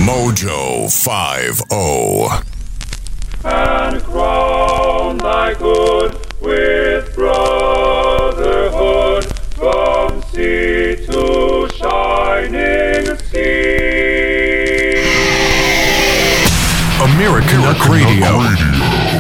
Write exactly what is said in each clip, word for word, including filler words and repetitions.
Mojo five oh. And crown thy good with brotherhood from sea to shining sea. American American Radio. Radio.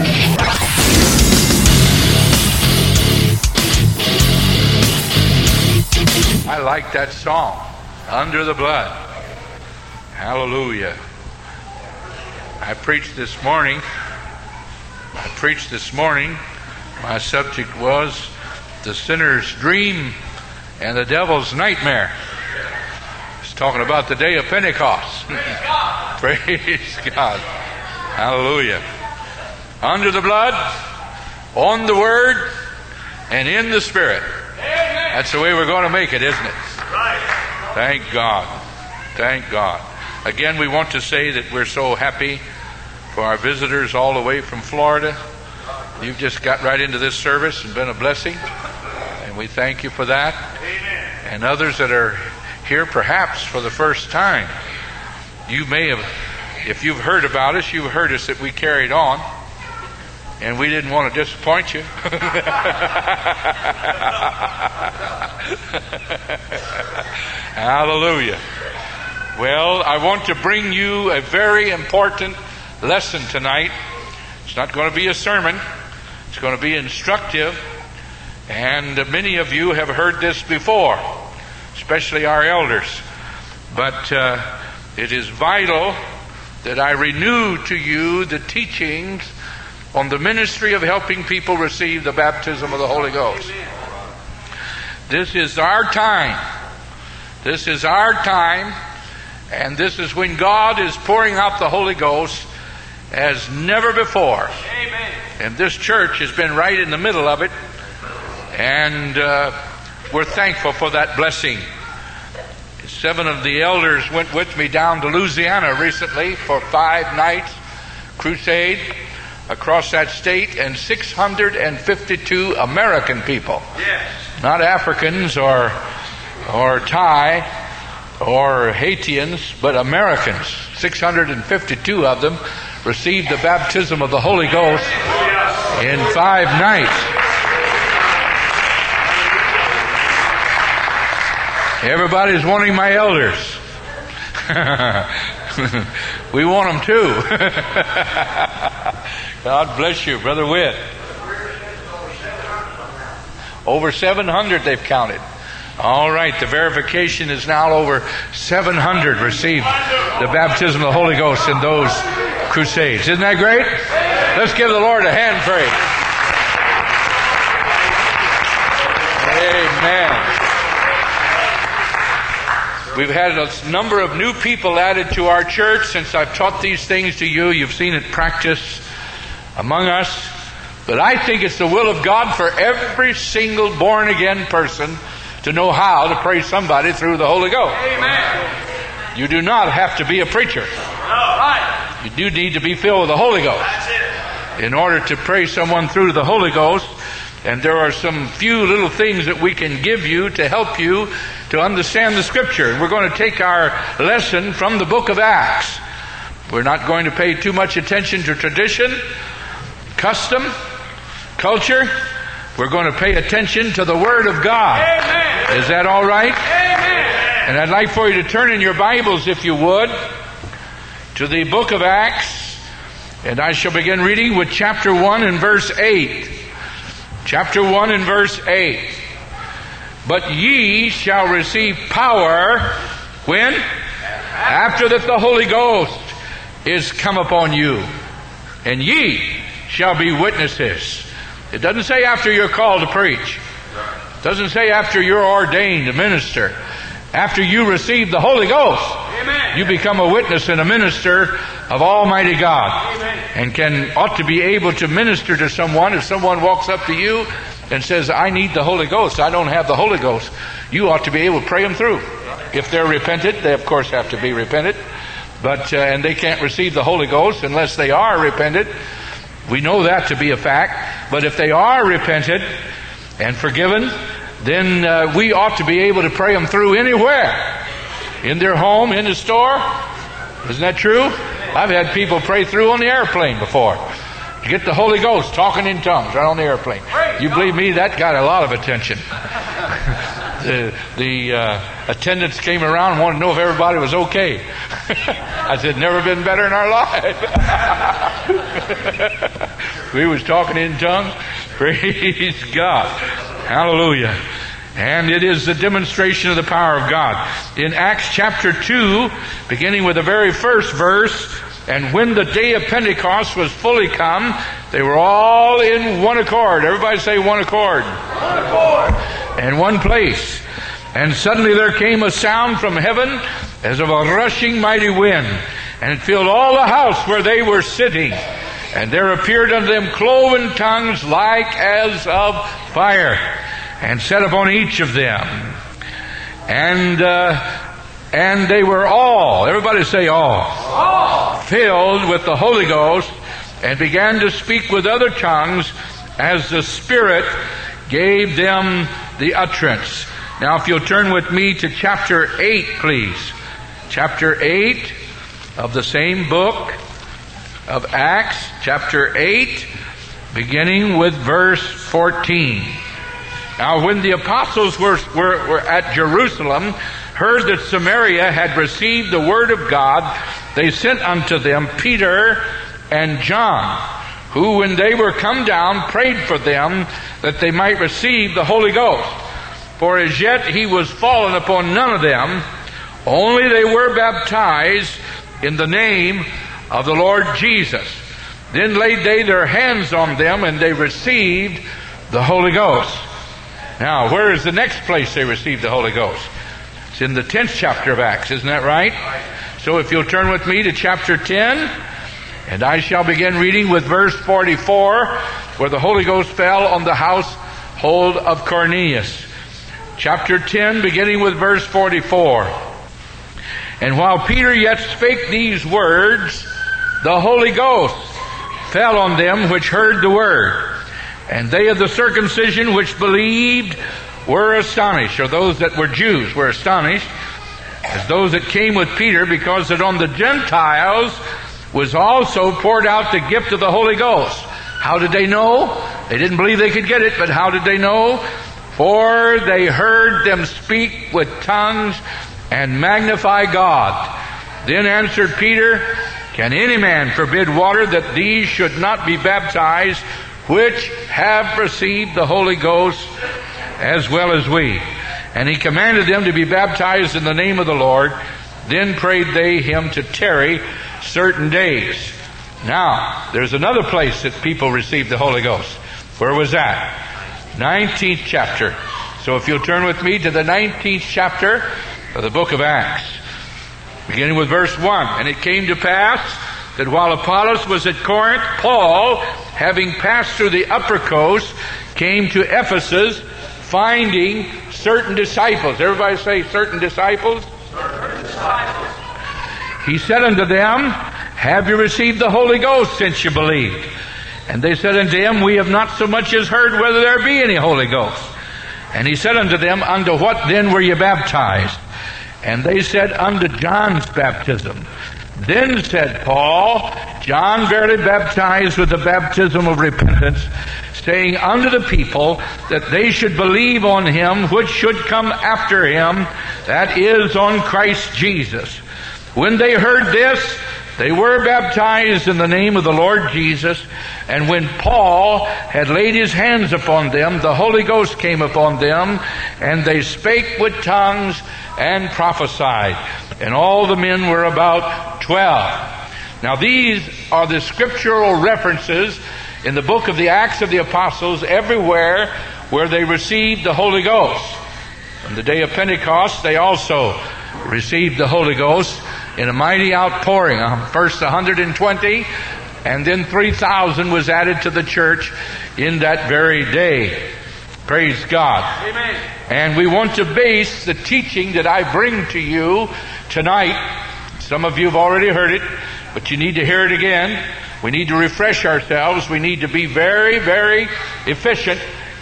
I like that song, Under the Blood. Hallelujah. I preached this morning. I preached this morning. My subject was the sinner's dream and the devil's nightmare. I was talking about the day of Pentecost. Praise God. Praise God. Hallelujah. Under the blood, on the word, and in the Spirit. That's the way we're going to make it, isn't it? Thank God. Thank God. Again, we want to say that we're so happy for our visitors all the way from Florida. You've just got right into this service and been a blessing, and we thank you for that. And others that are here perhaps for the first time, you may have, if you've heard about us, you've heard us that we carried on, and we didn't want to disappoint you. Hallelujah. Well, I want to bring you a very important lesson tonight. It's not going to be a sermon. It's going to be instructive. And many of you have heard this before, especially our elders. But uh, it is vital that I renew to you the teachings on the ministry of helping people receive the baptism of the Holy Ghost. This is our time. This is our time. And this is when God is pouring out the Holy Ghost as never before. Amen. And this church has been right in the middle of it. And uh, we're thankful for that blessing. Seven of the elders went with me down to Louisiana recently for five nights crusade across that state, and six hundred fifty-two American people. Yes. Not Africans or or Thai or Haitians, but Americans. six hundred fifty-two of them received the baptism of the Holy Ghost in five nights. Everybody's wanting my elders. We want them too. God bless you, Brother Witt. Over seven hundred they've counted. All right, the verification is now over seven hundred received the baptism of the Holy Ghost in those crusades. Isn't that great? Let's give the Lord a hand praise. Amen. We've had a number of new people added to our church since I've taught these things to you. You've seen it practiced among us. But I think it's the will of God for every single born-again person to know how to pray somebody through the Holy Ghost. Amen. You do not have to be a preacher. Right. You do need to be filled with the Holy Ghost. That's it. In order to pray someone through the Holy Ghost. And there are some few little things that we can give you to help you to understand the Scripture. And we're going to take our lesson from the book of Acts. We're not going to pay too much attention to tradition, custom, culture. We're going to pay attention to the Word of God. Amen. Is that all right? Amen. And I'd like for you to turn in your Bibles, if you would, to the book of Acts. And I shall begin reading with chapter one and verse eight. Chapter one and verse eight. But ye shall receive power when? After that the Holy Ghost is come upon you. And ye shall be witnesses. It doesn't say after you're called to preach. It doesn't say after you're ordained to minister. After you receive the Holy Ghost, amen, you become a witness and a minister of Almighty God. Amen. And can ought to be able to minister to someone. If someone walks up to you and says, I need the Holy Ghost, I don't have the Holy Ghost, you ought to be able to pray them through. If they're repentant, they of course have to be repentant. But uh, and they can't receive the Holy Ghost unless they are repentant. We know that to be a fact. But if they are repentant and forgiven, then uh, we ought to be able to pray them through anywhere. In their home, in the store, Isn't that true? I've had people pray through on the airplane before. To get the Holy Ghost talking in tongues right on the airplane. You believe me, that got a lot of attention. the the uh, attendants came around and wanted to know if everybody was okay. I said, never been better in our life. We was talking in tongues. Praise God. Hallelujah. And it is the demonstration of the power of God. In Acts chapter two, beginning with the very first verse, and when the day of Pentecost was fully come, they were all in one accord. Everybody say one accord. One accord. And one place. And suddenly there came a sound from heaven as of a rushing mighty wind, and it filled all the house where they were sitting. And there appeared unto them cloven tongues like as of fire, and set upon each of them. And uh, and they were all, everybody say all, all, filled with the Holy Ghost, and began to speak with other tongues as the Spirit gave them the utterance. Now if you'll turn with me to chapter eight, please. Chapter eight of the same book of Acts, chapter eight, beginning with verse fourteen. Now when the apostles were, were, were at Jerusalem, heard that Samaria had received the word of God, they sent unto them Peter and John, who when they were come down prayed for them that they might receive the Holy Ghost. For as yet he was fallen upon none of them, only they were baptized in the name of the Lord Jesus. Then laid they their hands on them, and they received the Holy Ghost. Now, where is the next place they received the Holy Ghost? It's in the tenth chapter of Acts, isn't that right? So if you'll turn with me to chapter ten, and I shall begin reading with verse forty-four, where the Holy Ghost fell on the household of Cornelius. Chapter ten, beginning with verse forty-four. And while Peter yet spake these words, the Holy Ghost fell on them which heard the word. And they of the circumcision which believed were astonished, or those that were Jews were astonished, as those that came with Peter, because that on the Gentiles was also poured out the gift of the Holy Ghost. How did they know? They didn't believe they could get it, but how did they know? For they heard them speak with tongues and magnify God. Then answered Peter, Can any man forbid water that these should not be baptized, which have received the Holy Ghost as well as we? And he commanded them to be baptized in the name of the Lord. Then prayed they him to tarry certain days. Now, there's another place that people received the Holy Ghost. Where was that? nineteenth chapter. So if you'll turn with me to the nineteenth chapter of the book of Acts, beginning with verse one. And it came to pass that while Apollos was at Corinth, Paul, having passed through the upper coast, came to Ephesus, finding certain disciples. Everybody say certain disciples. Certain disciples. He said unto them, Have you received the Holy Ghost since you believed? And they said unto him, We have not so much as heard whether there be any Holy Ghost. And he said unto them, Unto what then were you baptized? And they said, Unto John's baptism. Then said Paul, John verily baptized with the baptism of repentance, saying unto the people that they should believe on him which should come after him, that is, on Christ Jesus. When they heard this, they were baptized in the name of the Lord Jesus. And when Paul had laid his hands upon them, the Holy Ghost came upon them, and they spake with tongues and prophesied. And all the men were about twelve. Now these are the scriptural references in the book of the Acts of the Apostles everywhere where they received the Holy Ghost. On the day of Pentecost, they also received the Holy Ghost in a mighty outpouring. First one hundred twenty, and then three thousand was added to the church in that very day. Praise God. Amen. And we want to base the teaching that I bring to you tonight. Some of you have already heard it, but you need to hear it again. We need to refresh ourselves. We need to be very, very efficient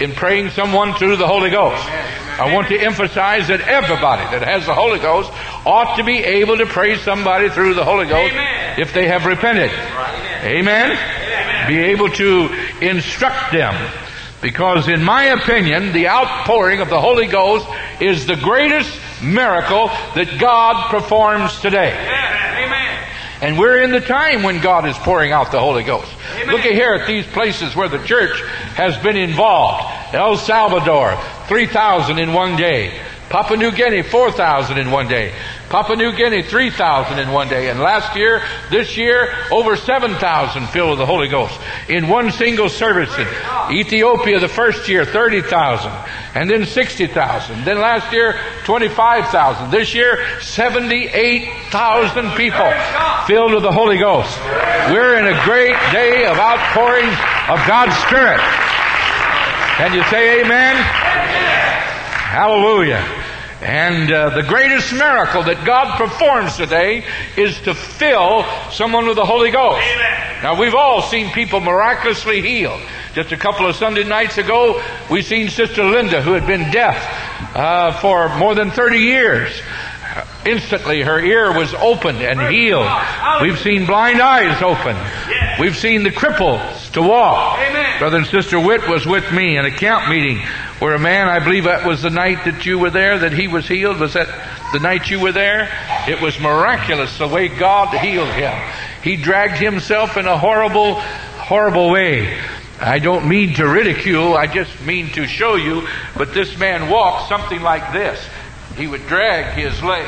in praying someone through the Holy Ghost. I want to emphasize that everybody that has the Holy Ghost ought to be able to pray somebody through the Holy Ghost if they have repented. Amen? Be able to instruct them. Because in my opinion, the outpouring of the Holy Ghost is the greatest miracle that God performs today. Amen. And we're in the time when God is pouring out the Holy Ghost. Amen. Look at here at these places where the church has been involved. El Salvador, three thousand in one day. Papua New Guinea, four thousand in one day. Papua New Guinea, three thousand in one day. And last year, this year, over seven thousand filled with the Holy Ghost in one single service. In Ethiopia, the first year, thirty thousand. And then sixty thousand. Then last year, twenty-five thousand. This year, seventy-eight thousand people filled with the Holy Ghost. We're in a great day of outpouring of God's Spirit. Can you say amen? Hallelujah. And uh, the greatest miracle that God performs today is to fill someone with the Holy Ghost. Amen. Now, we've all seen people miraculously healed. Just a couple of Sunday nights ago, we seen Sister Linda, who had been deaf uh, for more than thirty years. Instantly, her ear was opened and healed. We've seen blind eyes open. We've seen the cripples to walk. Amen. Brother and Sister Witt was with me in a camp meeting where a man, I believe that was the night that you were there, that he was healed. Was that the night you were there? It was miraculous the way God healed him. He dragged himself in a horrible, horrible way. I don't mean to ridicule, I just mean to show you, but this man walked something like this. He would drag his leg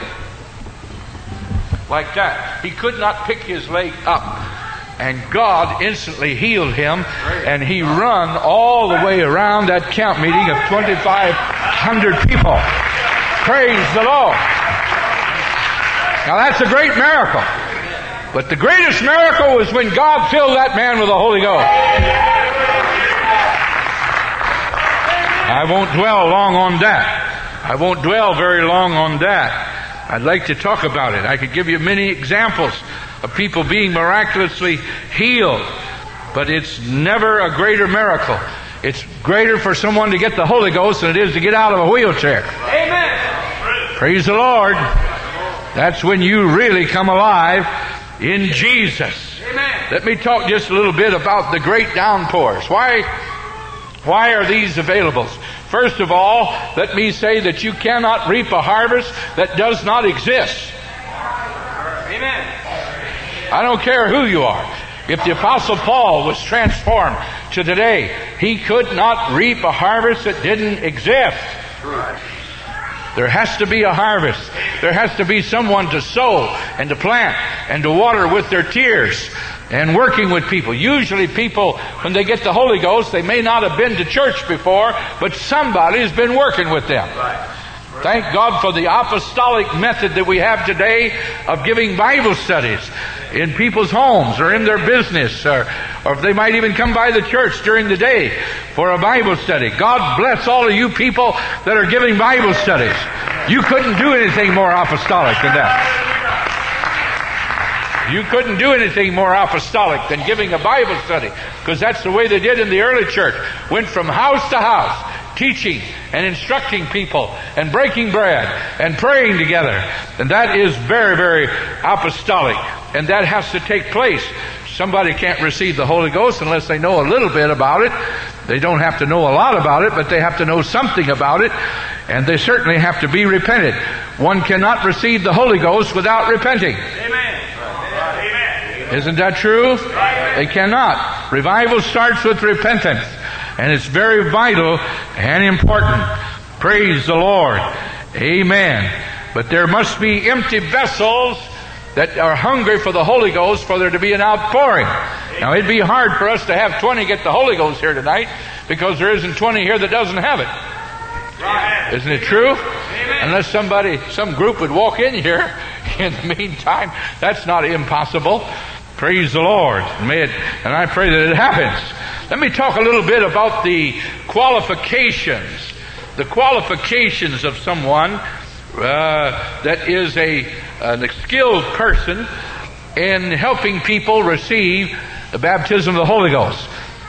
like that. He could not pick his leg up. And God instantly healed him, and he run all the way around that camp meeting of twenty-five hundred people. Praise the Lord. Now that's a great miracle. But the greatest miracle was when God filled that man with the Holy Ghost. I won't dwell long on that. I won't dwell very long on that. I'd like to talk about it. I could give you many examples of people being miraculously healed, but it's never a greater miracle. It's greater for someone to get the Holy Ghost than it is to get out of a wheelchair. Amen. Praise the Lord. That's when you really come alive in Jesus. Amen. Let me talk just a little bit about the great downpours. Why, why are these available? First of all, let me say that you cannot reap a harvest that does not exist. Amen. I don't care who you are. If the Apostle Paul was transformed to today, he could not reap a harvest that didn't exist. There has to be a harvest. There has to be someone to sow and to plant and to water with their tears and working with people. Usually people, when they get the Holy Ghost, they may not have been to church before, but somebody's been working with them. Thank God for the apostolic method that we have today of giving Bible studies in people's homes or in their business, or, or if they might even come by the church during the day for a Bible study. God bless all of you people that are giving Bible studies. You couldn't do anything more apostolic than that. You couldn't do anything more apostolic than giving a Bible study, because that's the way they did in the early church. Went from house to house, teaching and instructing people and breaking bread and praying together. And that is very, very apostolic. And that has to take place. Somebody can't receive the Holy Ghost unless they know a little bit about it. They don't have to know a lot about it, but they have to know something about it. And they certainly have to be repented. One cannot receive the Holy Ghost without repenting. Amen. Amen. Isn't that true? They cannot. Revival starts with repentance. And it's very vital and important. Praise the Lord. Amen. But there must be empty vessels that are hungry for the Holy Ghost for there to be an outpouring. Now, it'd be hard for us to have twenty get the Holy Ghost here tonight, because there isn't twenty here that doesn't have it. Right. Isn't it true? Amen. Unless somebody, some group would walk in here in the meantime. That's not impossible. Praise the Lord. May it, and I pray that it happens. Let me talk a little bit about the qualifications. The qualifications of someone uh, that is a, a skilled person in helping people receive the baptism of the Holy Ghost.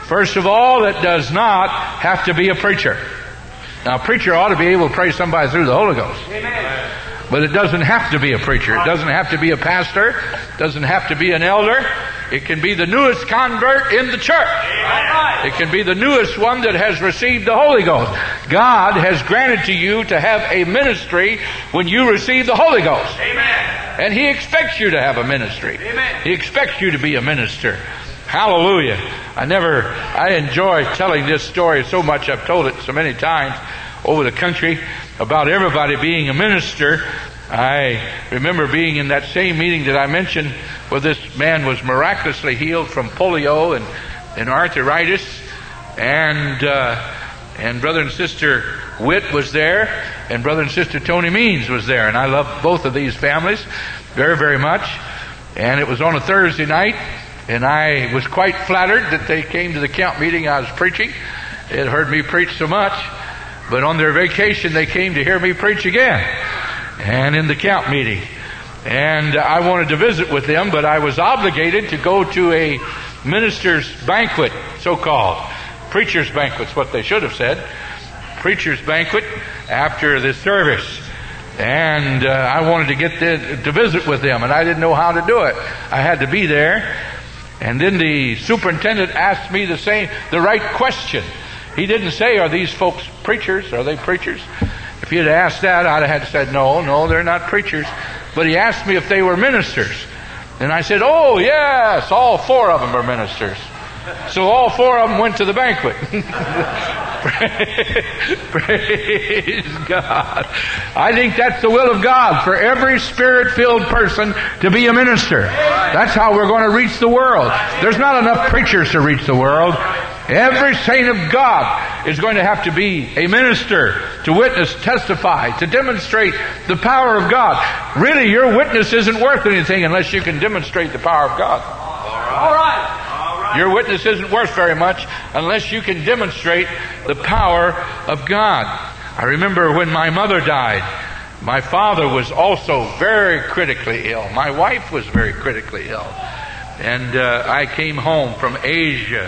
First of all, it does not have to be a preacher. Now, a preacher ought to be able to pray somebody through the Holy Ghost. Amen. But it doesn't have to be a preacher. It doesn't have to be a pastor. It doesn't have to be an elder. It can be the newest convert in the church. Amen. It can be the newest one that has received the Holy Ghost. God has granted to you to have a ministry when you receive the Holy Ghost. Amen. And He expects you to have a ministry. Amen. He expects you to be a minister. Hallelujah. I never, I enjoy telling this story so much. I've told it so many times over the country about everybody being a minister. I remember being in that same meeting that I mentioned where this man was miraculously healed from polio and, and arthritis. And, uh, and Brother and Sister Witt was there, and Brother and Sister Tony Means was there. And I love both of these families very, very much. And it was on a Thursday night, and I was quite flattered that they came to the camp meeting I was preaching. They had heard me preach so much. But on their vacation, they came to hear me preach again. And in the camp meeting. And I wanted to visit with them, but I was obligated to go to a minister's banquet, so-called. Preacher's banquet's what they should have said. Preacher's banquet after the service. And uh, I wanted to get the, to visit with them, and I didn't know how to do it. I had to be there. And then the superintendent asked me the same, the right question. He didn't say, are these folks preachers? Are they preachers? If he had asked that, I'd have had to say, no, no, they're not preachers. But he asked me if they were ministers. And I said, oh, yes, all four of them are ministers. So all four of them went to the banquet. Praise God. I think that's the will of God for every Spirit-filled person to be a minister. That's how we're going to reach the world. There's not enough preachers to reach the world. Every saint of God is going to have to be a minister, to witness, testify, to demonstrate the power of God. Really, your witness isn't worth anything unless you can demonstrate the power of God. All right. Your witness isn't worth very much unless you can demonstrate the power of God. I remember when my mother died, my father was also very critically ill. My wife was very critically ill. And uh, I came home from Asia.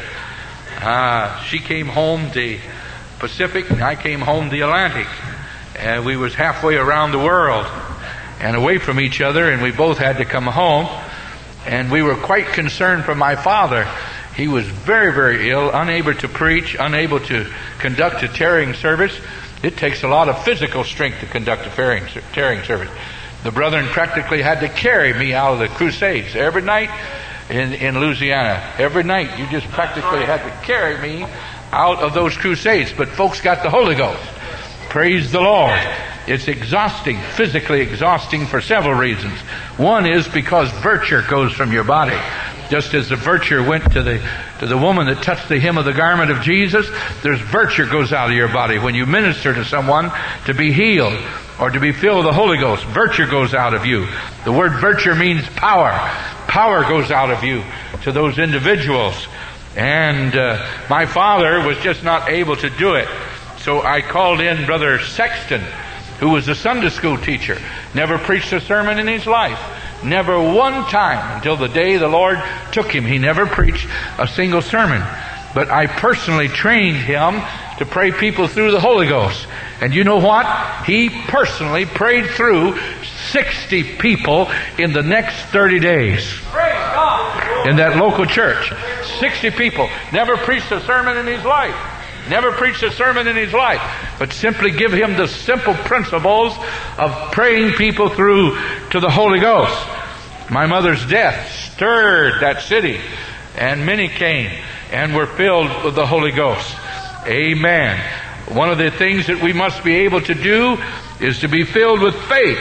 Uh, she came home the Pacific, and I came home the Atlantic. And we was halfway around the world and away from each other, and we both had to come home. And we were quite concerned for my father. He was very, very ill, unable to preach, unable to conduct a tearing service. It takes a lot of physical strength to conduct a tearing, tearing service. The brethren practically had to carry me out of the crusades every night in, in Louisiana. Every night you just practically had to carry me out of those crusades. But folks got the Holy Ghost. Praise the Lord. It's exhausting, physically exhausting for several reasons. One is because virtue goes from your body. Just as the virtue went to the to the woman that touched the hem of the garment of Jesus, there's virtue goes out of your body. When you minister to someone to be healed or to be filled with the Holy Ghost, virtue goes out of you. The word virtue means power. Power goes out of you to those individuals. And uh, my father was just not able to do it. So I called in Brother Sexton, who was a Sunday school teacher. Never preached a sermon in his life. Never one time until the day the Lord took him. He never preached a single sermon. But I personally trained him to pray people through the Holy Ghost. And you know what? He personally prayed through sixty people in the next thirty days. Praise God. In that local church. sixty people. Never preached a sermon in his life. Never preached a sermon in his life, but simply give him the simple principles of praying people through to the Holy Ghost. My mother's death stirred that city, and many came and were filled with the Holy Ghost. Amen. One of the things that we must be able to do is to be filled with faith.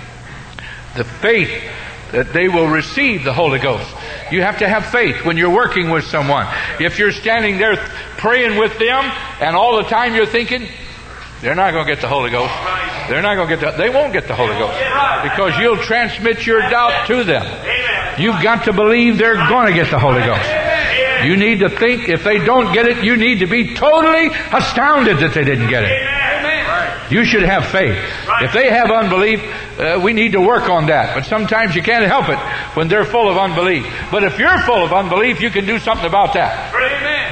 The faith that they will receive the Holy Ghost. You have to have faith when you're working with someone. If you're standing there praying with them and all the time you're thinking, they're not going to get the Holy Ghost. They're not going to get the, they won't get the Holy Ghost because you'll transmit your doubt to them. You've got to believe they're going to get the Holy Ghost. You need to think if they don't get it, you need to be totally astounded that they didn't get it. You should have faith. If they have unbelief, uh, we need to work on that. But sometimes you can't help it when they're full of unbelief. But if you're full of unbelief, you can do something about that.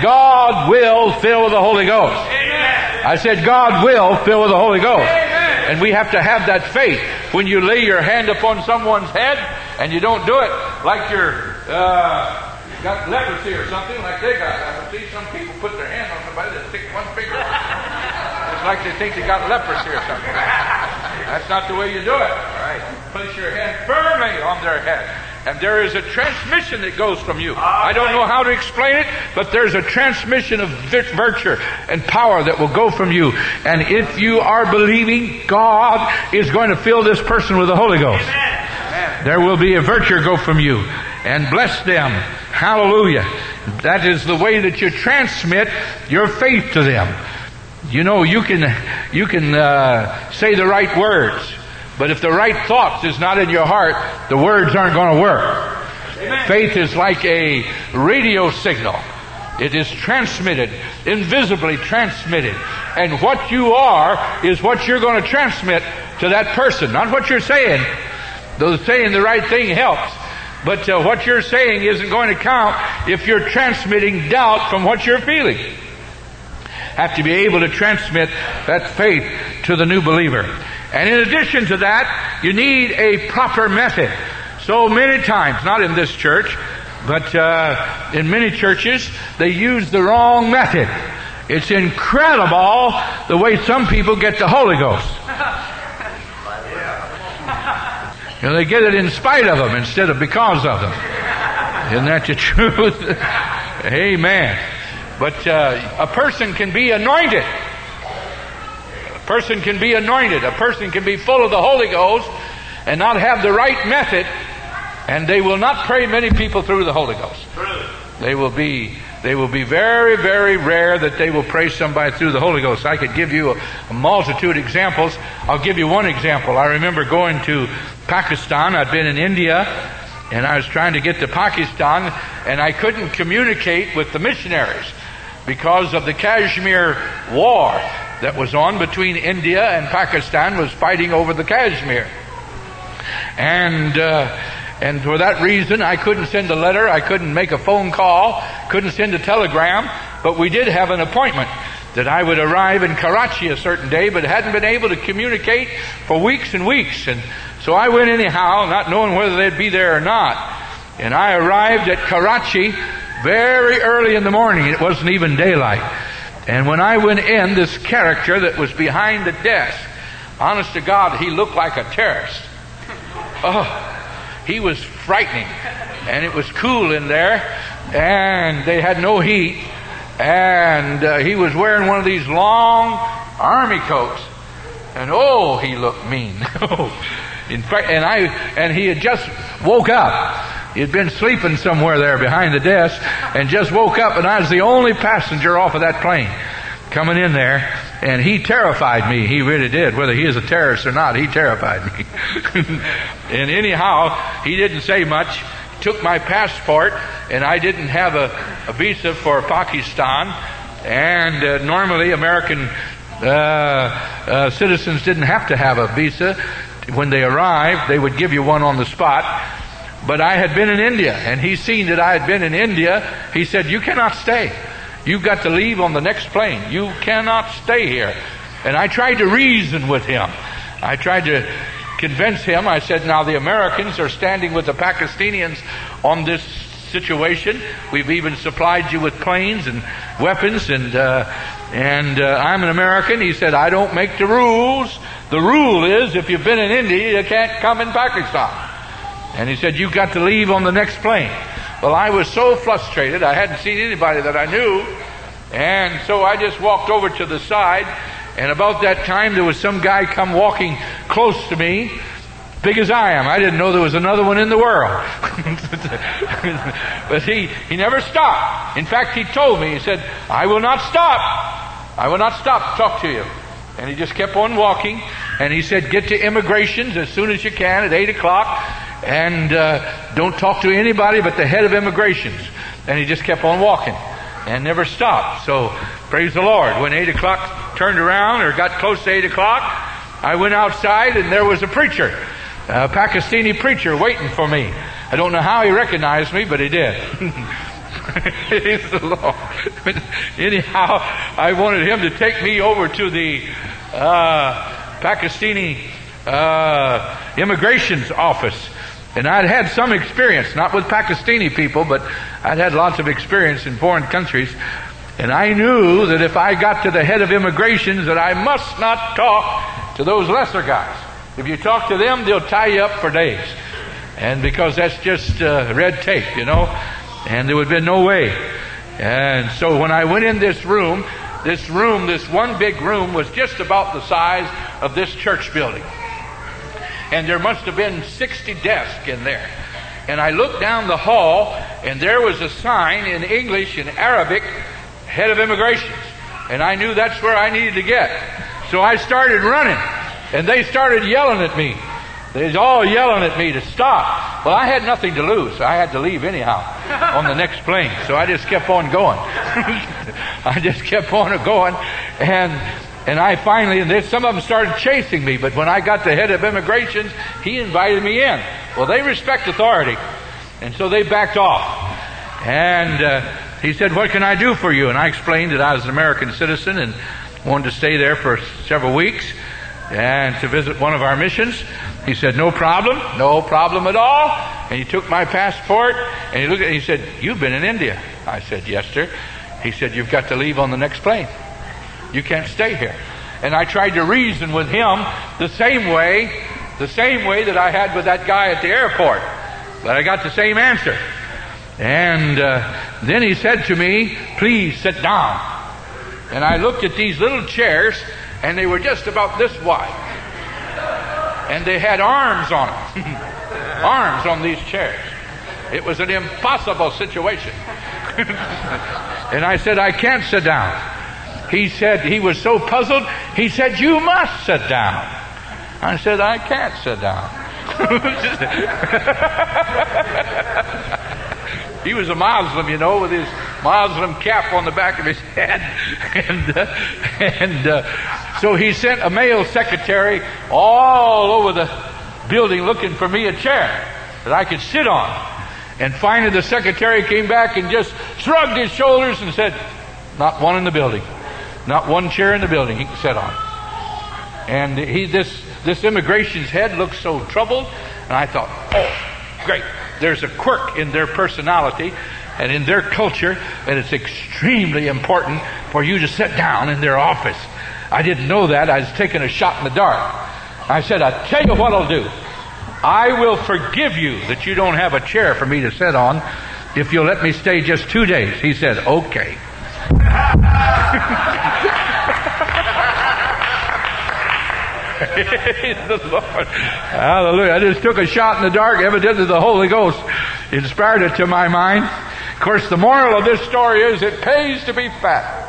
God will fill with the Holy Ghost. Amen. I said God will fill with the Holy Ghost. Amen. And we have to have that faith. When you lay your hand upon someone's head, and you don't do it like you're uh, got leprosy or something like they got. I see some people put their hand on somebody that stick one finger. It's like they think they got leprosy or something. That's not the way you do it. All right. Place your hand firmly on their head. And there is a transmission that goes from you. I don't know how to explain it, but there's a transmission of virtue and power that will go from you. And if you are believing, God is going to fill this person with the Holy Ghost. There will be a virtue go from you. And bless them. Hallelujah. That is the way that you transmit your faith to them. You know, you can you can uh, say the right words, but if the right thoughts is not in your heart, the words aren't going to work. Amen. Faith is like a radio signal. It is transmitted, invisibly transmitted. And what you are is what you're going to transmit to that person. Not what you're saying. Though saying the right thing helps. But uh, what you're saying isn't going to count if you're transmitting doubt from what you're feeling. Have to be able to transmit that faith to the new believer. And in addition to that, you need a proper method. So many times, not in this church, but uh, in many churches, they use the wrong method. It's incredible the way some people get the Holy Ghost. You know, they get it in spite of them instead of because of them. Isn't that the truth? Amen. But uh, a person can be anointed. A person can be anointed. A person can be full of the Holy Ghost and not have the right method, and they will not pray many people through the Holy Ghost. They will be they will be very, very rare that they will pray somebody through the Holy Ghost. I could give you a, a multitude of examples. I'll give you one example. I remember going to Pakistan. I'd been in India, and I was trying to get to Pakistan, and I couldn't communicate with the missionaries because of the Kashmir war that was on between India and Pakistan was fighting over the Kashmir. And uh, and for that reason, I couldn't send a letter, I couldn't make a phone call, couldn't send a telegram, but we did have an appointment that I would arrive in Karachi a certain day, but hadn't been able to communicate for weeks and weeks. And so I went anyhow, not knowing whether they'd be there or not. And I arrived at Karachi very early in the morning. It wasn't even daylight. And when I went in, this character that was behind the desk, honest to God, he looked like a terrorist. Oh, he was frightening. And it was cool in there, and they had no heat. And uh, he was wearing one of these long army coats. And oh, he looked mean. In fact, and I and he had just woke up. He had been sleeping somewhere there behind the desk and just woke up, and I was the only passenger off of that plane coming in there, and he terrified me. He really did. Whether he is a terrorist or not, he terrified me. And anyhow, he didn't say much. Took my passport, and I didn't have a, a visa for Pakistan, and uh, normally American uh, uh, citizens didn't have to have a visa. When they arrived, they would give you one on the spot. But I had been in India, and he seen that I had been in India. He said, "You cannot stay. You've got to leave on the next plane. You cannot stay here." And I tried to reason with him. I tried to convince him. I said, "Now the Americans are standing with the Pakistanis on this situation. We've even supplied you with planes and weapons, and uh, and uh, I'm an American." He said, "I don't make the rules. The rule is if you've been in India, you can't come in Pakistan." And he said, "You've got to leave on the next plane." Well, I was so frustrated. I hadn't seen anybody that I knew. And so I just walked over to the side. And about that time, there was some guy come walking close to me, big as I am. I didn't know there was another one in the world. But he, he never stopped. In fact, he told me, he said, "I will not stop. I will not stop to talk to you." And he just kept on walking. And he said, "Get to immigrations as soon as you can at eight o'clock. And uh, don't talk to anybody but the head of immigrations." And he just kept on walking and never stopped. So, praise the Lord. When eight o'clock turned around or got close to eight o'clock, I went outside and there was a preacher, a Pakistani preacher waiting for me. I don't know how he recognized me, but he did. Praise the Lord. Anyhow, I wanted him to take me over to the uh, Pakistani uh, immigration's office. And I'd had some experience, not with Pakistani people, but I'd had lots of experience in foreign countries. And I knew that if I got to the head of immigrations, that I must not talk to those lesser guys. If you talk to them, they'll tie you up for days. And because that's just uh, red tape, you know. And there would have been no way. And so when I went in this room, this room, this one big room was just about the size of this church building. And there must have been sixty desks in there. And I looked down the hall, and there was a sign in English and Arabic, head of immigrations. And I knew that's where I needed to get. So I started running, and they started yelling at me. They was all yelling at me to stop. Well, I had nothing to lose. I had to leave anyhow on the next plane. So I just kept on going. I just kept on going. And and I finally, and they, some of them started chasing me. But when I got the head of immigrations, he invited me in. Well, they respect authority. And so they backed off. And uh, he said, "What can I do for you?" And I explained that I was an American citizen and wanted to stay there for several weeks and to visit one of our missions. He said, "No problem, no problem at all." And he took my passport and he looked at it and he said, "You've been in India." I said, "Yes, sir." He said, "You've got to leave on the next plane. You can't stay here." And I tried to reason with him the same way, the same way that I had with that guy at the airport. But I got the same answer. And uh, then he said to me, "Please sit down." And I looked at these little chairs, and they were just about this wide. And they had arms on them. Arms on these chairs. It was an impossible situation. And I said, "I can't sit down." He said, he was so puzzled, he said, "You must sit down." I said, "I can't sit down." He was a Muslim, you know, with his Muslim cap on the back of his head. And, uh, and uh, so he sent a male secretary all over the building looking for me a chair that I could sit on. And finally the secretary came back and just shrugged his shoulders and said, "Not one in the building. Not one chair in the building he can sit on." And he, this, this immigration's head looked so troubled. And I thought, oh, great. There's a quirk in their personality and in their culture, and it's extremely important for you to sit down in their office. I didn't know that. I was taking a shot in the dark. I said, "I'll tell you what I'll do. I will forgive you that you don't have a chair for me to sit on if you'll let me stay just two days. He said, "Okay." Praise the Lord. Hallelujah. I just took a shot in the dark. Evidently the Holy Ghost inspired it to my mind. Of course, the moral of this story is it pays to be fat.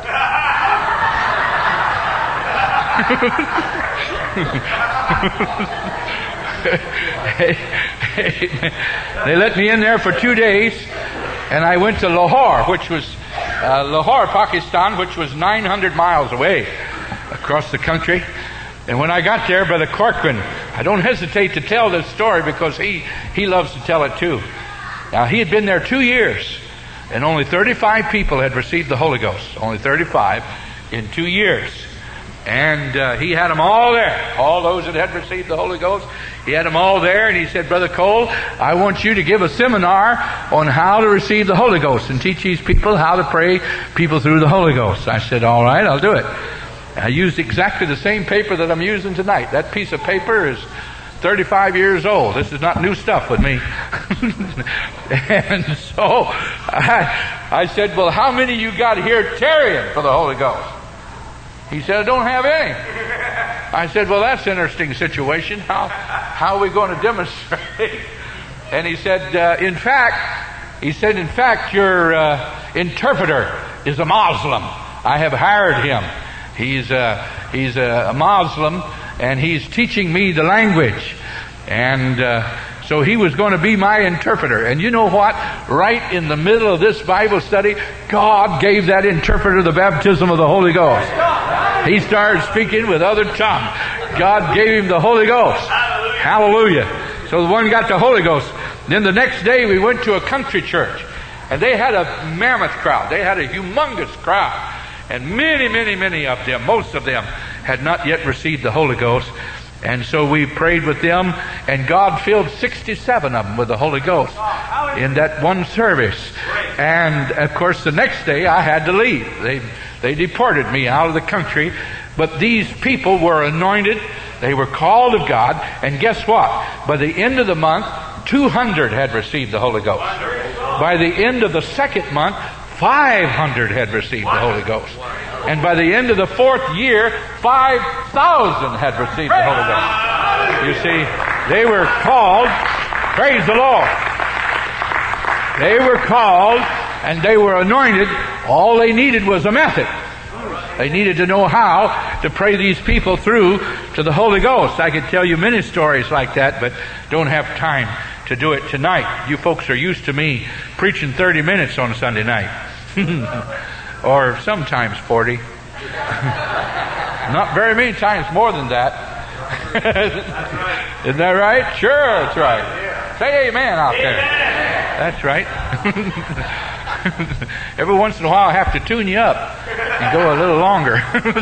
They let me in there for two days, and I went to Lahore, which was uh, Lahore, Pakistan, which was nine hundred miles away across the country. And when I got there, Brother Corcoran, I don't hesitate to tell this story because he, he loves to tell it too. Now, he had been there two years, and only thirty-five people had received the Holy Ghost. Only thirty-five in two years. And uh, he had them all there. All those that had received the Holy Ghost, he had them all there. And he said, "Brother Cole, I want you to give a seminar on how to receive the Holy Ghost and teach these people how to pray people through the Holy Ghost." I said, "All right, I'll do it." I used exactly the same paper that I'm using tonight. That piece of paper is thirty-five years old. This is not new stuff with me. And so I, I said, "Well, how many of you got here tarrying for the Holy Ghost?" He said, "I don't have any." I said, "Well, that's an interesting situation. How, how are we going to demonstrate?" And he said, uh, in fact, he said, in fact, your uh, interpreter is a Muslim. I have hired him. He's a, he's a Muslim, and he's teaching me the language. And uh, so he was going to be my interpreter. And you know what? Right in the middle of this Bible study, God gave that interpreter the baptism of the Holy Ghost. He started speaking with other tongues. God gave him the Holy Ghost. Hallelujah. So the one got the Holy Ghost. Then the next day we went to a country church. And they had a mammoth crowd. They had a humongous crowd. And many, many, many of them, most of them, had not yet received the Holy Ghost. And so we prayed with them, and God filled sixty-seven of them with the Holy Ghost in that one service. And, of course, the next day I had to leave. They, they deported me out of the country. But these people were anointed. They were called of God. And guess what? By the end of the month, two hundred had received the Holy Ghost. By the end of the second month, five hundred had received the Holy Ghost. And by the end of the fourth year, five thousand had received the Holy Ghost. You see, they were called, praise the Lord. They were called and they were anointed. All they needed was a method. They needed to know how to pray these people through to the Holy Ghost. I could tell you many stories like that, but don't have time to do it tonight. You folks are used to me preaching thirty minutes on Sunday night. Or sometimes forty. Not very many times more than that. Isn't that right? Sure, that's right. Say amen out there. That's right. Every once in a while I have to tune you up and go a little longer.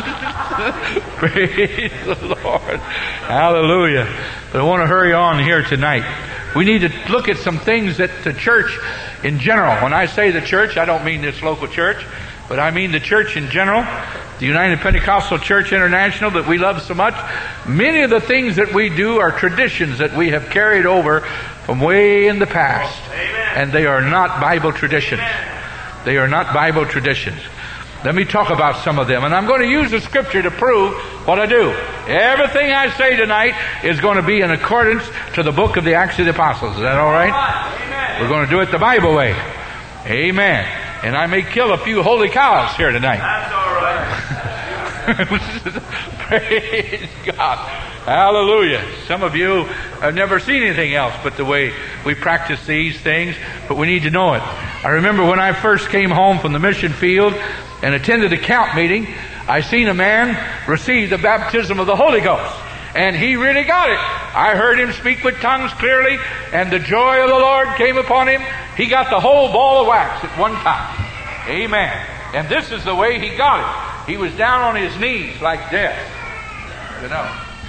Praise the Lord. Hallelujah. But I want to hurry on here tonight. We need to look at some things that the church in general, when I say the church, I don't mean this local church, but I mean the church in general, the United Pentecostal Church International that we love so much. Many of the things that we do are traditions that we have carried over from way in the past. And they are not Bible traditions. They are not Bible traditions. Let me talk about some of them. And I'm going to use the scripture to prove what I do. Everything I say tonight is going to be in accordance to the book of the Acts of the Apostles. Is that all right? Amen. We're going to do it the Bible way. Amen. And I may kill a few holy cows here tonight. That's all right. Praise God. Hallelujah. Some of you have never seen anything else but the way we practice these things, but we need to know it. I remember when I first came home from the mission field and attended a camp meeting, I seen a man receive the baptism of the Holy Ghost. And he really got it. I heard him speak with tongues clearly, and the joy of the Lord came upon him. He got the whole ball of wax at one time. Amen. And this is the way he got it. He was down on his knees like this. You know.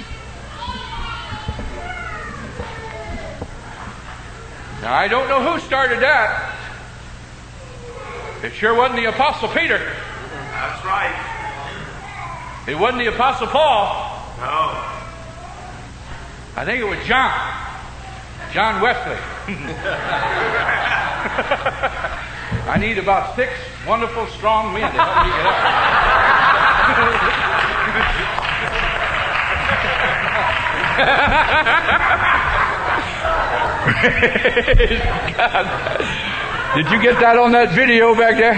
Now, I don't know who started that. It sure wasn't the Apostle Peter. That's right. It wasn't the Apostle Paul. No. I think it was John. John Wesley. I need about six wonderful, strong men to help me get up. Praise God. Did you get that on that video back there?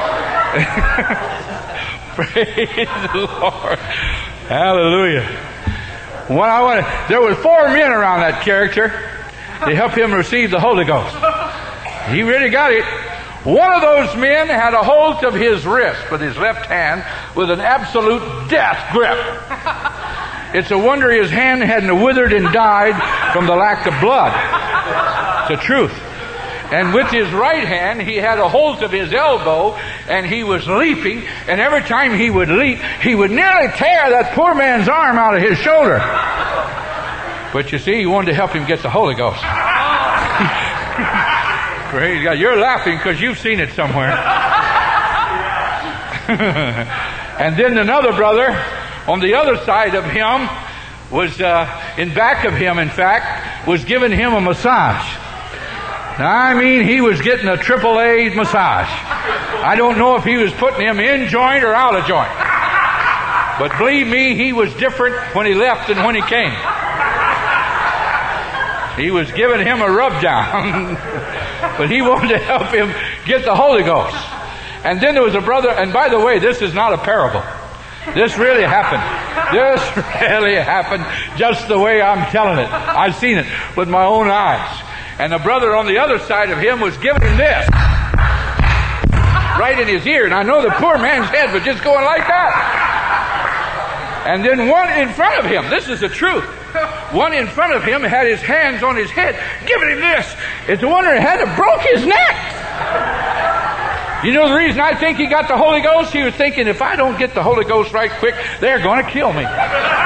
Praise the Lord. Hallelujah. When I went, there were four men around that character to help him receive the Holy Ghost. He really got it. One of those men had a hold of his wrist with his left hand with an absolute death grip. It's a wonder his hand hadn't withered and died from the lack of blood. It's the truth. And with his right hand, he had a hold of his elbow, and he was leaping, and every time he would leap, he would nearly tear that poor man's arm out of his shoulder. But you see, he wanted to help him get the Holy Ghost. Praise God. You're laughing because you've seen it somewhere. And then another brother on the other side of him was, uh, in back of him, in fact, was giving him a massage. Now, I mean, he was getting a triple A massage. I don't know if he was putting him in joint or out of joint. But believe me, he was different when he left than when he came. He was giving him a rub down. But he wanted to help him get the Holy Ghost. And then there was a brother, and by the way, this is not a parable. This really happened. This really happened just the way I'm telling it. I've seen it with my own eyes. And the brother on the other side of him was giving him this right in his ear. And I know the poor man's head was just going like that. And then one in front of him, this is the truth, one in front of him had his hands on his head, giving him this. It's a wonder it hadn't broke his neck. You know the reason I think he got the Holy Ghost? He was thinking, if I don't get the Holy Ghost right quick, they're going to kill me.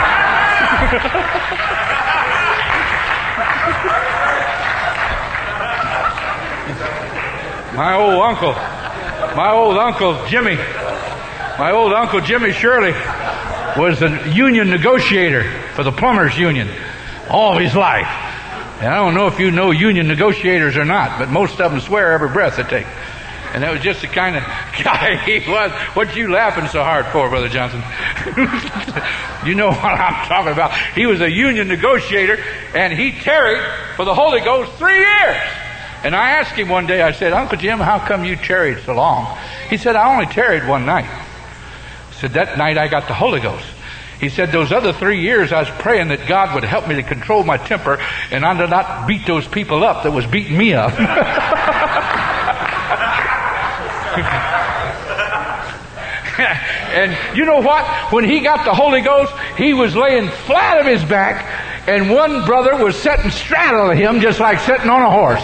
My old uncle, my old uncle Jimmy, my old uncle Jimmy Shirley was a union negotiator for the plumbers union all his life. And I don't know if you know union negotiators or not, but most of them swear every breath they take. And that was just the kind of guy he was. What you laughing so hard for, Brother Johnson? You know what I'm talking about. He was a union negotiator, and he tarried for the Holy Ghost three years. And I asked him one day, I said, Uncle Jim, how come you tarried so long? He said, I only tarried one night. I said, that night I got the Holy Ghost. He said, those other three years I was praying that God would help me to control my temper and I did not beat those people up that was beating me up. And you know what? When he got the Holy Ghost, he was laying flat on his back, and one brother was sitting straddling him just like sitting on a horse.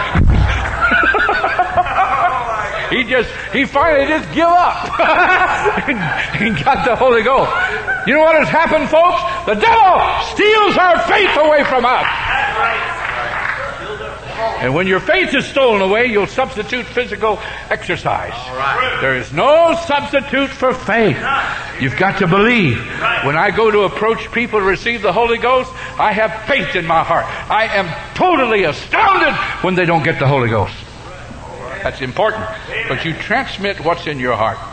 He just, he finally just give up. He got the Holy Ghost. You know what has happened, folks? The devil steals our faith away from us. And when your faith is stolen away, you'll substitute physical exercise. There is no substitute for faith. You've got to believe. When I go to approach people to receive the Holy Ghost, I have faith in my heart. I am totally astounded when they don't get the Holy Ghost. That's important. But you transmit what's in your heart.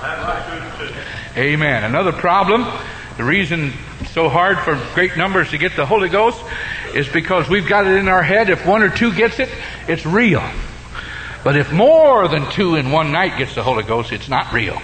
Amen. Another problem, the reason it's so hard for great numbers to get the Holy Ghost is because we've got it in our head, if one or two gets it, it's real. But if more than two in one night gets the Holy Ghost, it's not real.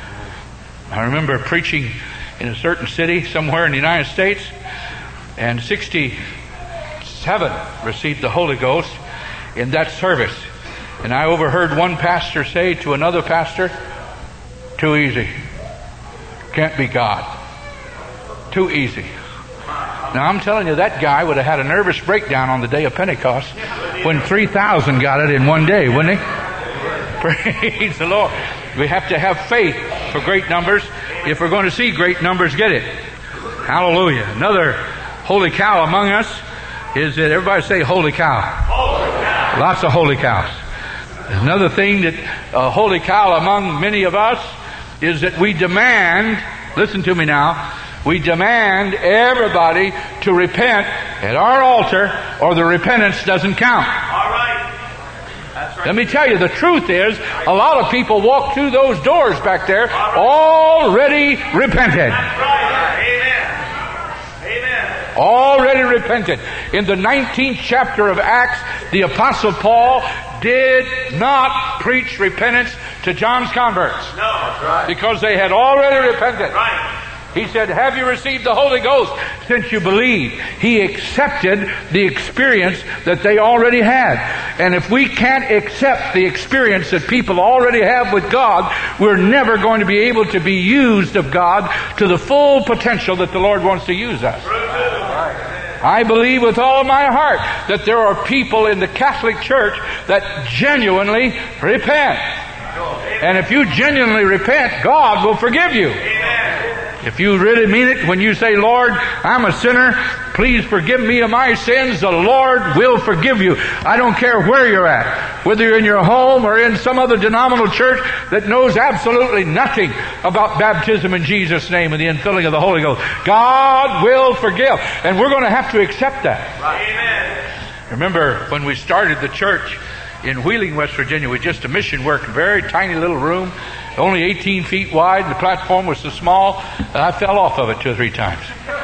I remember preaching in a certain city somewhere in the United States, and sixty-seven received the Holy Ghost in that service. And I overheard one pastor say to another pastor, too easy. Can't be God. Too easy. Now I'm telling you, that guy would have had a nervous breakdown on the day of Pentecost when three thousand got it in one day, wouldn't he? Praise the Lord. We have to have faith for great numbers. If we're going to see great numbers, get it. Hallelujah. Another holy cow among us is that, everybody say holy cow. Holy cow. Lots of holy cows. Another thing that a holy cow among many of us is that we demand, listen to me now, we demand everybody to repent at our altar or the repentance doesn't count. All right. That's right. Let me tell you, the truth is, a lot of people walk through those doors back there already repented. That's right. Amen. Amen. Already repented. In the nineteenth chapter of Acts, the Apostle Paul did not preach repentance to John's converts. No. That's right. Because they had already repented. Right. He said, have you received the Holy Ghost since you believe? He accepted the experience that they already had. And if we can't accept the experience that people already have with God, we're never going to be able to be used of God to the full potential that the Lord wants to use us. I believe with all my heart that there are people in the Catholic Church that genuinely repent. And if you genuinely repent, God will forgive you. If you really mean it, when you say, Lord, I'm a sinner, please forgive me of my sins, the Lord will forgive you. I don't care where you're at, whether you're in your home or in some other denominational church that knows absolutely nothing about baptism in Jesus' name and the infilling of the Holy Ghost. God will forgive. And we're going to have to accept that. Amen. Remember when we started the church in Wheeling, West Virginia, with just a mission work, a very tiny little room, only eighteen feet wide. The platform was so small that I fell off of it two or three times.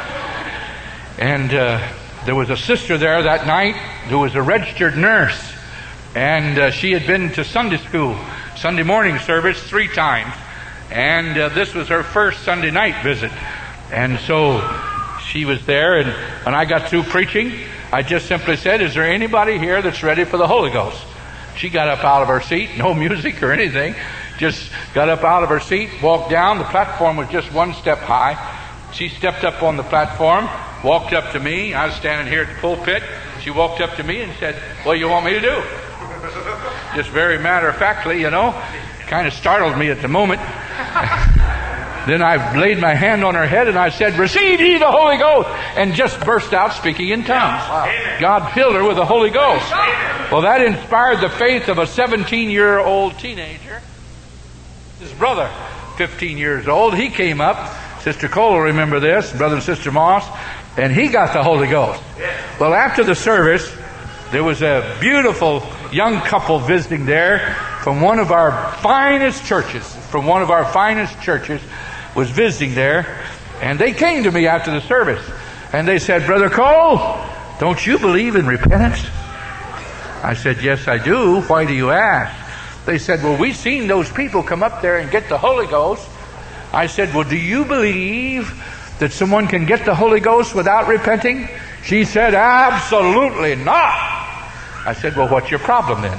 And uh, there was a sister there that night who was a registered nurse. And uh, she had been to Sunday school, Sunday morning service three times. And uh, this was her first Sunday night visit. And so she was there, and when I got through preaching, I just simply said, is there anybody here that's ready for the Holy Ghost? She got up out of her seat, no music or anything, just got up out of her seat, walked down. The platform was just one step high. She stepped up on the platform, walked up to me. I was standing here at the pulpit. She walked up to me and said, what do you want me to do? Just very matter-of-factly, you know. kind of startled me at the moment. Then I laid my hand on her head and I said, "Receive ye the Holy Ghost," and just burst out speaking in tongues. God filled her with the Holy Ghost. Well, that inspired the faith of a seventeen-year-old teenager. His brother, fifteen years old, he came up. Sister Cole will remember this, Brother and Sister Moss, and he got the Holy Ghost. Well, after the service, there was a beautiful young couple visiting there from one of our finest churches, from one of our finest churches, was visiting there, and they came to me after the service, and they said, "Brother Cole, don't you believe in repentance?" I said, "Yes, I do. Why do you ask?" They said, "Well, we've seen those people come up there and get the Holy Ghost." I said, "Well, do you believe that someone can get the Holy Ghost without repenting?" She said, "Absolutely not." I said, "Well, what's your problem then?"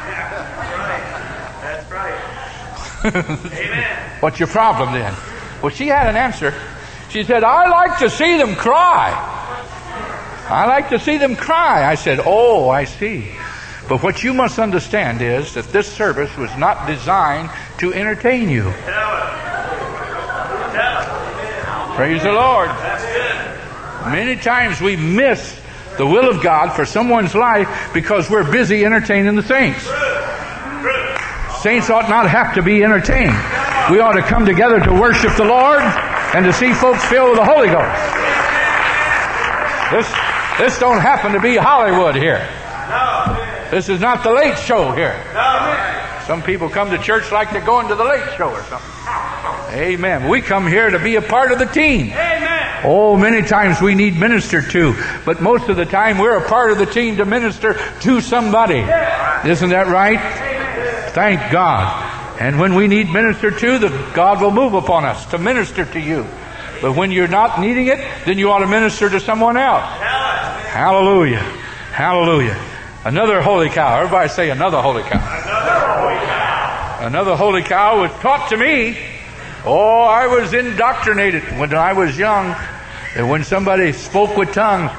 That's right. Amen. What's your problem then? Well, she had an answer. She said, "I like to see them cry. I like to see them cry." I said, "Oh, I see. But what you must understand is that this service was not designed to entertain you." Praise the Lord. Many times we miss the will of God for someone's life because we're busy entertaining the saints. Saints ought not have to be entertained. We ought to come together to worship the Lord and to see folks filled with the Holy Ghost. This, this don't happen to be Hollywood here. This is not the Late Show here. Some people come to church like they're going to the Late Show or something. Amen. We come here to be a part of the team. Amen. Oh, many times we need ministered to, but most of the time we're a part of the team to minister to somebody. Isn't that right? Thank God. And when we need ministered to, the God will move upon us to minister to you. But when you're not needing it, then you ought to minister to someone else. Hallelujah. Hallelujah. Another holy cow. Everybody say another holy cow. Another holy cow. Another holy cow was taught to me. Oh, I was indoctrinated when I was young. And when somebody spoke with tongues,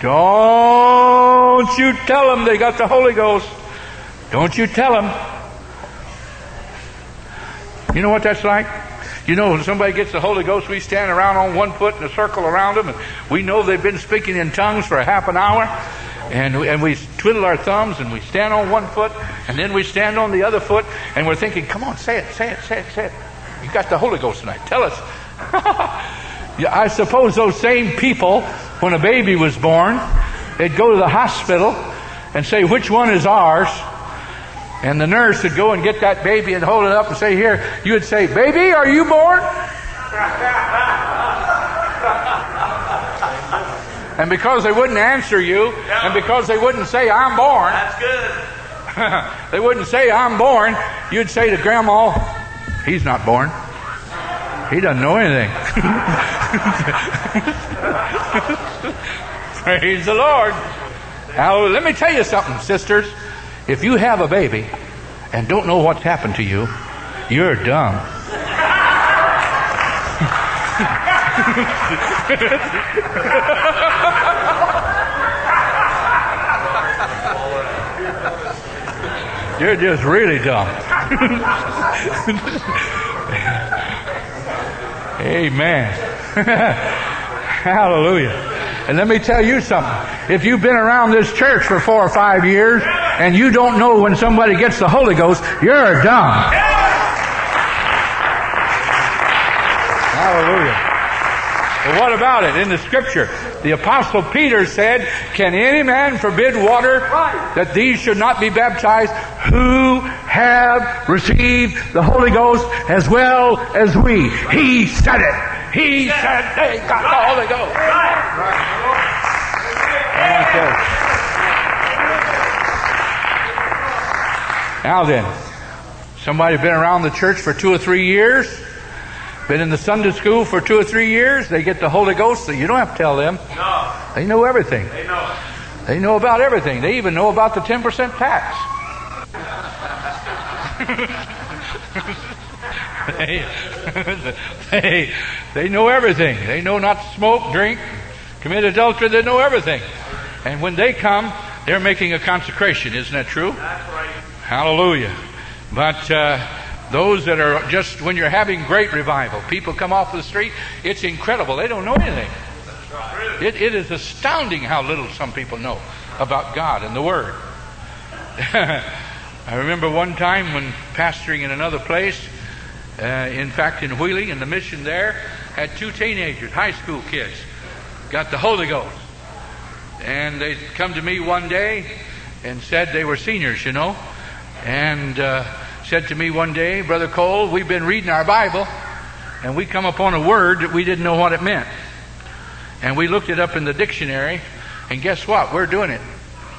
don't you tell them they got the Holy Ghost. Don't you tell them. You know what that's like? You know, when somebody gets the Holy Ghost, we stand around on one foot in a circle around them, and we know they've been speaking in tongues for a half an hour, and, and we twiddle our thumbs, and we stand on one foot, and then we stand on the other foot, and we're thinking, "Come on, say it, say it, say it, say it. You got the Holy Ghost tonight. Tell us." Yeah, I suppose those same people, when a baby was born, they'd go to the hospital and say, "Which one is ours?" And the nurse would go and get that baby and hold it up and say, "Here." You would say, "Baby, are you born?" And because they wouldn't answer you, and because they wouldn't say, "I'm born," That's good. they wouldn't say, "I'm born," you'd say to Grandma, "He's not born. He doesn't know anything." Praise the Lord. Now, let me tell you something, sisters. If you have a baby and don't know what's happened to you, you're dumb. You're just really dumb. Amen. Hallelujah. And let me tell you something. If you've been around this church for four or five years and you don't know when somebody gets the Holy Ghost, you're dumb. Hallelujah. Well, what about it? In the Scripture, the Apostle Peter said, "Can any man forbid water that these should not be baptized who have received the Holy Ghost as well as we?" He said it. He said they got the Holy Ghost. Okay. Now then, somebody been around the church for two or three years, been in the Sunday school for two or three years, they get the Holy Ghost, so you don't have to tell them. No. They know everything. They know. They know about everything. They even know about the ten percent tax. they, they, they know everything. They know not to smoke, drink, commit adultery. They know everything. And when they come, they're making a consecration. Isn't that true? That's right. Hallelujah. But uh, Those that are just when you're having great revival, people come off the street, it's incredible. They don't know anything. It, it is astounding how little some people know about God and the Word. I remember one time when pastoring in another place, uh, in fact in Wheeling, in the mission there, had two teenagers, high school kids, got the Holy Ghost. And they come to me one day and said they were seniors, you know, and uh, said to me one day, Brother Cole, we've been reading our Bible, and we come upon a word that we didn't know what it meant. And we looked it up in the dictionary, and guess what? We're doing it.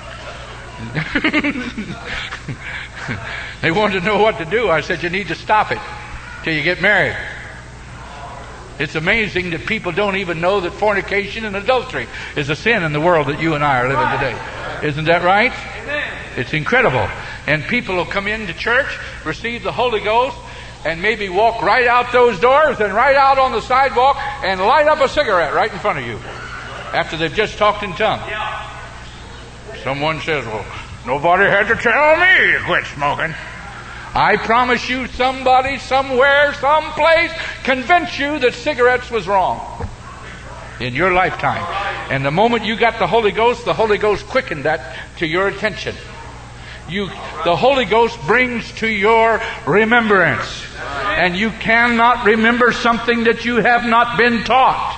They wanted to know what to do. I said, you need to stop it till you get married. It's amazing that people don't even know that fornication and adultery is a sin in the world that you and I are living today. Isn't that right? It's incredible. And people will come into church, receive the Holy Ghost, and maybe walk right out those doors and right out on the sidewalk and light up a cigarette right in front of you after they've just talked in tongues. Someone says, well, nobody had to tell me to quit smoking. I promise you somebody, somewhere, someplace convinced you that cigarettes was wrong in your lifetime. And the moment you got the Holy Ghost, the Holy Ghost quickened that to your attention. You, the Holy Ghost brings to your remembrance. And you cannot remember something that you have not been taught.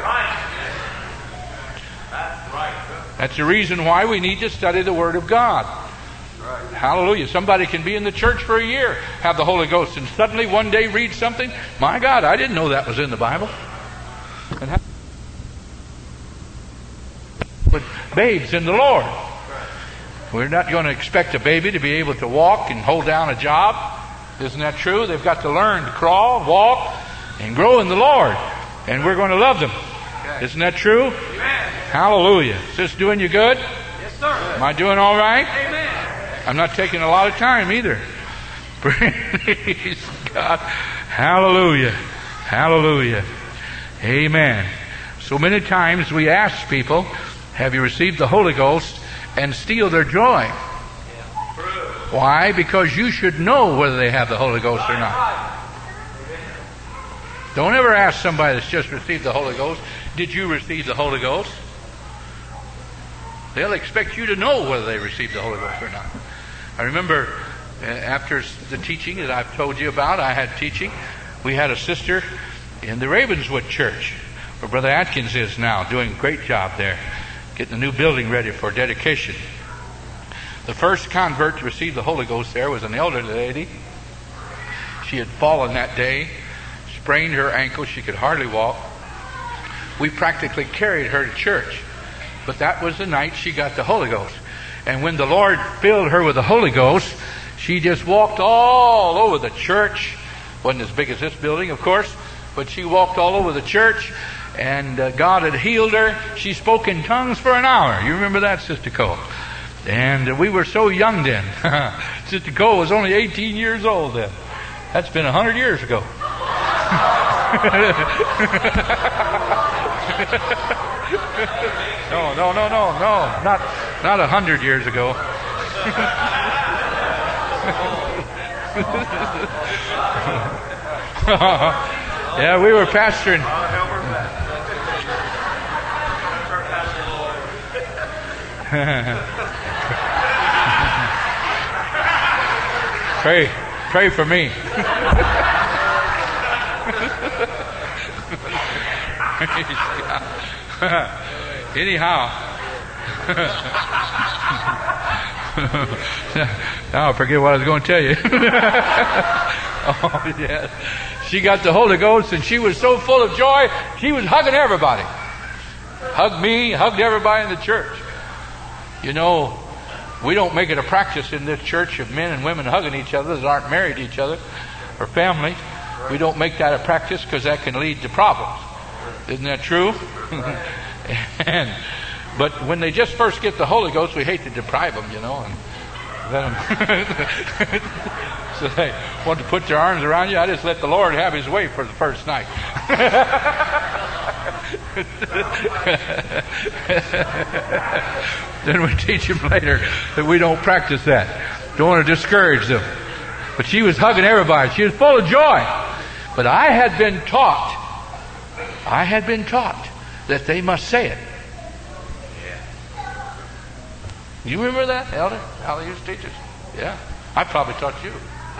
That's the reason why we need to study the Word of God. Hallelujah. Somebody can be in the church for a year, have the Holy Ghost, and suddenly one day read something. My God, I didn't know that was in the Bible. And how- but babes in the Lord. We're not going to expect a baby to be able to walk and hold down a job. Isn't that true? They've got to learn to crawl, walk, and grow in the Lord. And we're going to love them. Isn't that true? Amen. Hallelujah. Is this doing you good? Yes, sir. Am I doing all right? Amen. I'm not taking a lot of time either. Praise God. Hallelujah. Hallelujah. Amen. So many times we ask people, have you received the Holy Ghost? And steal their joy. Why? Because you should know whether they have the Holy Ghost or not. Don't ever ask somebody that's just received the Holy Ghost, did you receive the Holy Ghost? They'll expect you to know whether they received the Holy Ghost or not. I remember uh, after the teaching that I've told you about, I had teaching. We had a sister in the Ravenswood Church, where Brother Atkins is now, doing a great job there, getting a new building ready for dedication. The first convert to receive the Holy Ghost there was an elderly lady. She had fallen that day, sprained her ankle, she could hardly walk. We practically carried her to church. But that was the night she got the Holy Ghost. And when the Lord filled her with the Holy Ghost, she just walked all over the church. Wasn't as big as this building, of course, but she walked all over the church, and uh, God had healed her. She spoke in tongues for an hour. You remember that, Sister Cole? And uh, we were so young then. Sister Cole was only eighteen years old then. That's been a hundred years ago. No, no, no, no, no, not not a hundred years ago. Yeah, we were pastoring. Pray, pray for me. Anyhow, now I forget what I was going to tell you. Oh, yes. She got the Holy Ghost, and she was so full of joy, she was hugging everybody. Hugged me, hugged everybody in the church. You know, we don't make it a practice in this church of men and women hugging each other that aren't married to each other or family. We don't make that a practice because that can lead to problems. Isn't that true? and, but when they just first get the Holy Ghost, we hate to deprive them, you know, and let them. So they want to put their arms around you. I just let the Lord have His way for the first night. Then we teach them later that we don't practice that. Don't want to discourage them. But she was hugging everybody. She was full of joy. But I had been taught, I had been taught that they must say it. You remember that, Elder? How they used to teach us? Yeah. I probably taught you.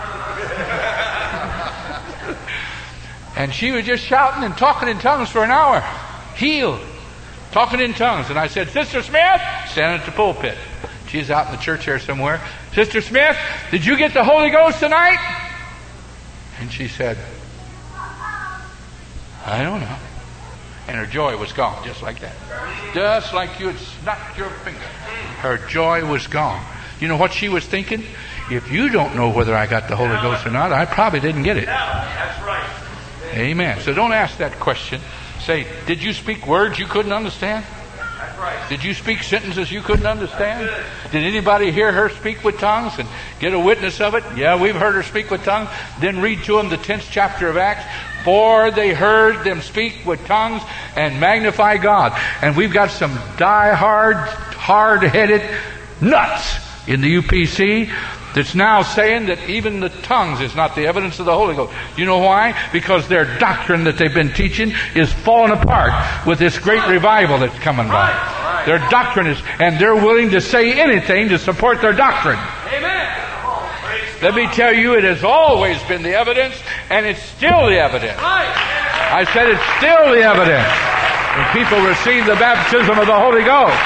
And she was just shouting and talking in tongues for an hour. Healed. Talking in tongues. And I said, Sister Smith, standing at the pulpit. She's out in the church here somewhere. Sister Smith, did you get the Holy Ghost tonight? And she said, I don't know. And her joy was gone, just like that. Just like you had snapped your finger. Her joy was gone. You know what she was thinking? If you don't know whether I got the Holy Ghost or not, I probably didn't get it. That's right. Amen. So don't ask that question. Say, did you speak words you couldn't understand? That's right. Did you speak sentences you couldn't understand? Did anybody hear her speak with tongues and get a witness of it? Yeah, we've heard her speak with tongues. Then read to them the tenth chapter of Acts. For they heard them speak with tongues and magnify God. And we've got some die-hard, hard-headed nuts in the U P C that's now saying that even the tongues is not the evidence of the Holy Ghost. You know why? Because their doctrine that they've been teaching is falling apart with this great revival that's coming by. Their doctrine is, and they're willing to say anything to support their doctrine. Amen. Let me tell you, it has always been the evidence, and it's still the evidence. I said it's still the evidence. When people receive the baptism of the Holy Ghost.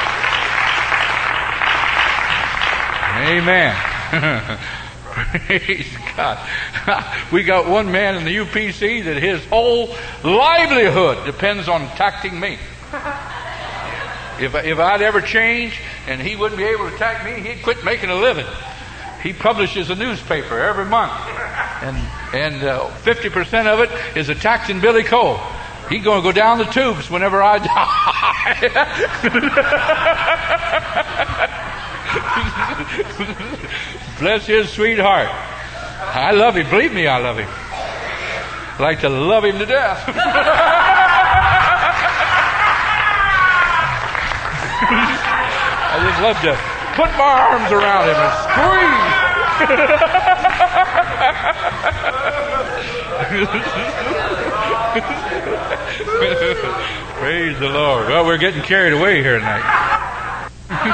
Amen. Praise God. We got one man in the U P C that his whole livelihood depends on attacking me. If, if I'd ever change and he wouldn't be able to attack me, he'd quit making a living. He publishes a newspaper every month, and and uh, fifty percent of it is attacking Billy Cole. He's going to go down the tubes whenever I die. Bless his sweetheart. I love him. Believe me, I love him. I like to love him to death. I just love to put my arms around him and squeeze. Praise the Lord. Well, we're getting carried away here tonight.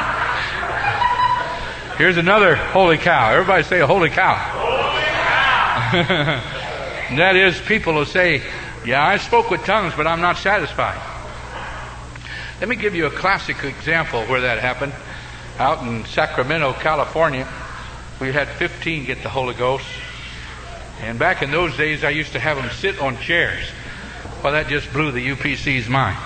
Here's another holy cow. Everybody say a holy cow. Holy cow. And that is, people will say, yeah, I spoke with tongues, but I'm not satisfied. Let me give you a classic example where that happened. Out in Sacramento, California, we had fifteen get the Holy Ghost. And back in those days, I used to have them sit on chairs. Well, that just blew the U P C's mind.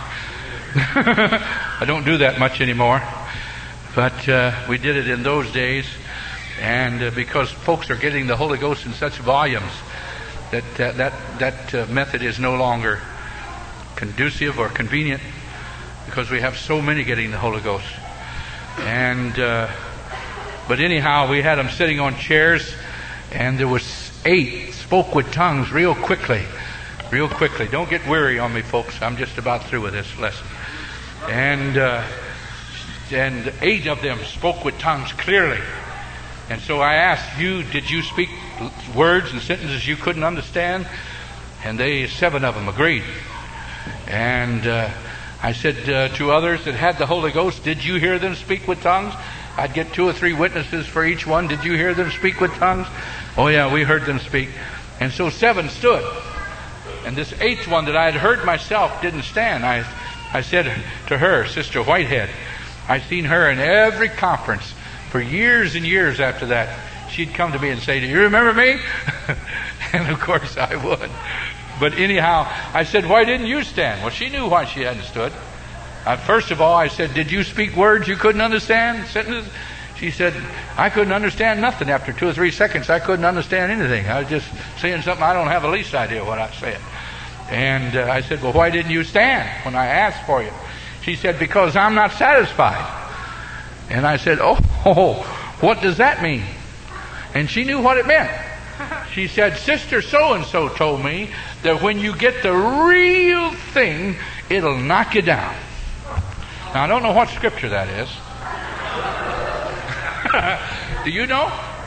I don't do that much anymore. But uh, we did it in those days. And uh, because folks are getting the Holy Ghost in such volumes, that uh, that, that uh, method is no longer conducive or convenient, because we have so many getting the Holy Ghost. And uh, but anyhow, we had them sitting on chairs, and there was eight spoke with tongues real quickly, real quickly. Don't get weary on me, folks. I'm just about through with this lesson. And uh, and eight of them spoke with tongues clearly. And so I asked you, did you speak words and sentences you couldn't understand? And they, seven of them, agreed. And uh, I said uh, to others that had the Holy Ghost, did you hear them speak with tongues? I'd get two or three witnesses for each one. Did you hear them speak with tongues? Oh yeah, we heard them speak. And so seven stood. And this eighth one that I had heard myself didn't stand. I, I said to her, Sister Whitehead, I seen her in every conference for years and years after that. She'd come to me and say, do you remember me? And of course I would. But anyhow, I said, why didn't you stand? Well, she knew why she hadn't stood. Uh, first of all, I said, did you speak words you couldn't understand? Sentences? She said, I couldn't understand nothing. After two or three seconds, I couldn't understand anything. I was just saying something I don't have the least idea what I said. And uh, I said, well, why didn't you stand when I asked for you? She said, because I'm not satisfied. And I said, oh, oh, what does that mean? And she knew what it meant. She said, Sister so-and-so told me that when you get the real thing, it'll knock you down. Now, I don't know what scripture that is. Do you know? No.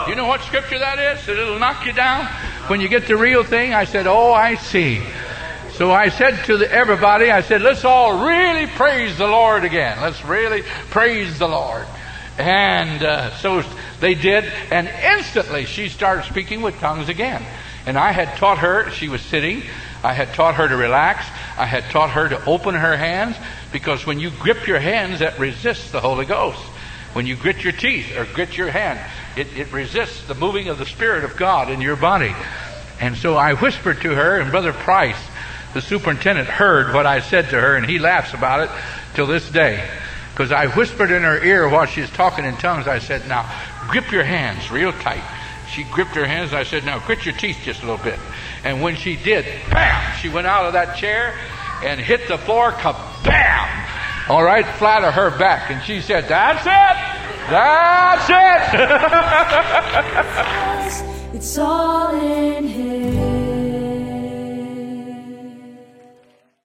You know what scripture that is? That it'll knock you down when you get the real thing? I said, oh, I see. So I said to the, everybody, I said, let's all really praise the Lord again. Let's really praise the Lord. And uh, so they did, and instantly she started speaking with tongues again. And I had taught her, she was sitting, I had taught her to relax. I had taught her to open her hands, because when you grip your hands, that resists the Holy Ghost. When you grit your teeth or grit your hand, it, it resists the moving of the Spirit of God in your body. And so I whispered to her, and Brother Price, the superintendent, heard what I said to her, and he laughs about it till this day. Because I whispered in her ear while she was talking in tongues, I said, now grip your hands real tight. She gripped her hands, and I said, now grit your teeth just a little bit. And when she did, bam, she went out of that chair and hit the floor, kabam! All right, flat of her back. And she said, that's it! That's it! It's all in Him.